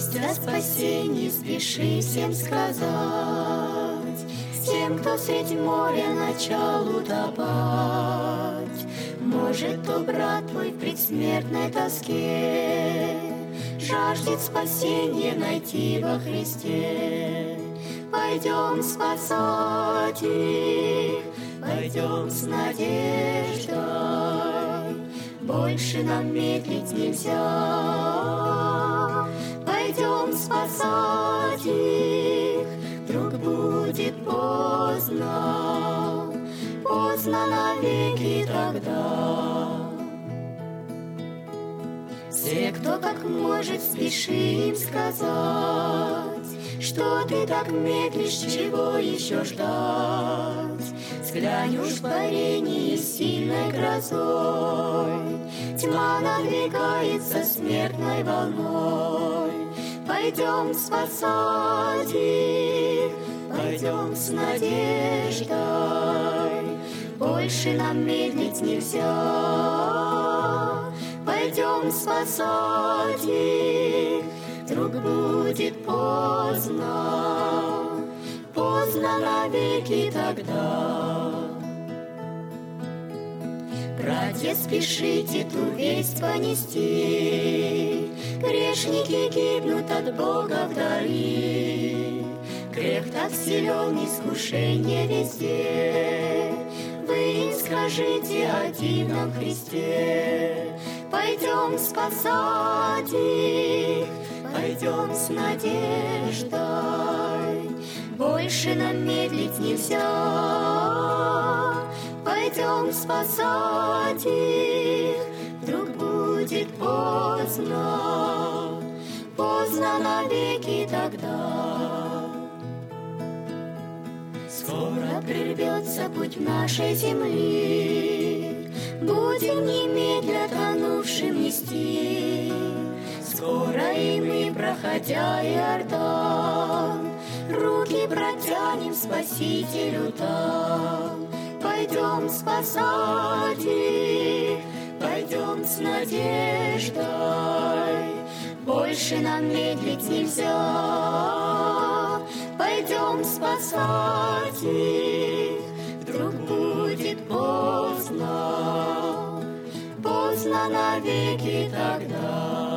Весть о спасении спеши всем сказать, тем, кто средь моря начал утопать. Может, то брат твой в предсмертной тоске жаждет спасения найти во Христе. Пойдем спасать их, пойдем с надеждой, больше нам медлить нельзя. Пойдем спасать их, вдруг будет поздно, поздно навеки тогда. Все, кто как может, спеши им сказать, что ты так медлишь, чего еще ждать? Взглянь уж в парении сильной грозой, тьма надвигается смертной волной. Пойдем спасать их, пойдем с надеждой, больше нам медлить нельзя. Пойдем спасать их, вдруг будет поздно, поздно навеки тогда. Братья, спешите ту весть понести, грешники гибнут от Бога вдали. Грех так силен, искушение везде, вы им скажите о дивном Христе. Пойдем спасать их, пойдем с надеждой, больше нам медлить нельзя. Пойдем спасать их, вдруг будет поздно, поздно навеки тогда. Скоро прервется путь нашей земли, будем немедля тонувшим нести. Скоро и мы, проходя Иордан, руки протянем Спасителю там. Пойдем спасать их, пойдем с надеждой, больше нам медлить нельзя. Пойдем спасать их, вдруг будет поздно, поздно навеки тогда.